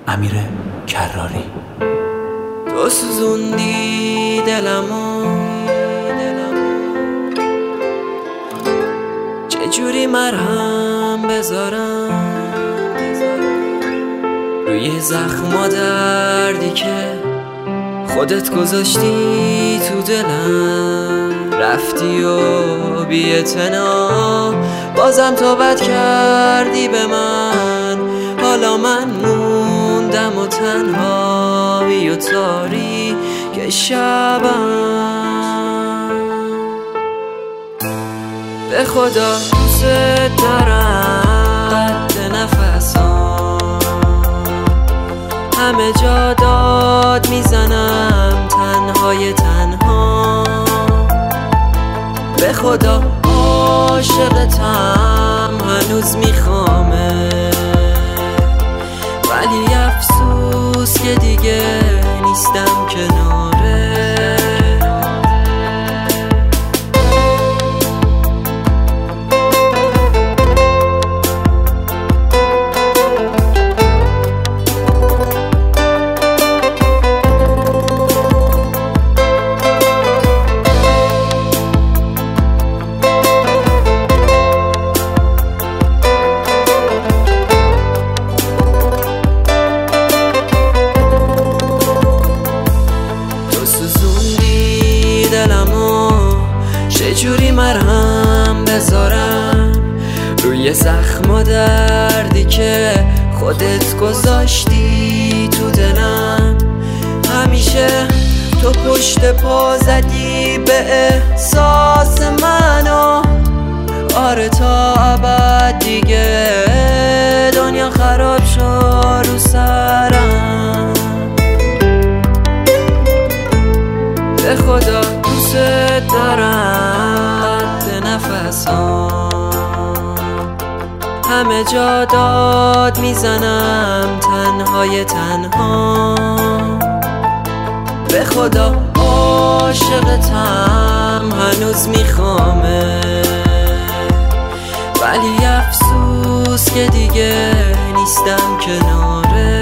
امیر کراری. تو سوزوندی دلمو، چجوری مرهم بذارم روی زخم و دردی که خودت گذاشتی تو دلم. رفتی و بی اعتنا بازم توبت کردی به من. حالا من موندم و تنهایی و تاریک شبم. به خدا دوست دارم، قد نفسام همه جا داد میزنم تنهای تنها. به خدا عاشقتم هنوز میخوامه، ولی افسوس که دیگه نیستم کناره. چجوری مرهم بذارم روی زخم و دردی که خودت گذاشتی تو دلم. همیشه تو پشت پا زدی به احساس منو. آره تا ابد دیگه دنیا خراب شد رو سرم. به خدا دوست دارم، قد نفسام همه جا داد میزنم تنهای تنها. به خدا عاشقتم هنوز میخوامه، ولی افسوس که دیگه نیستم کناره.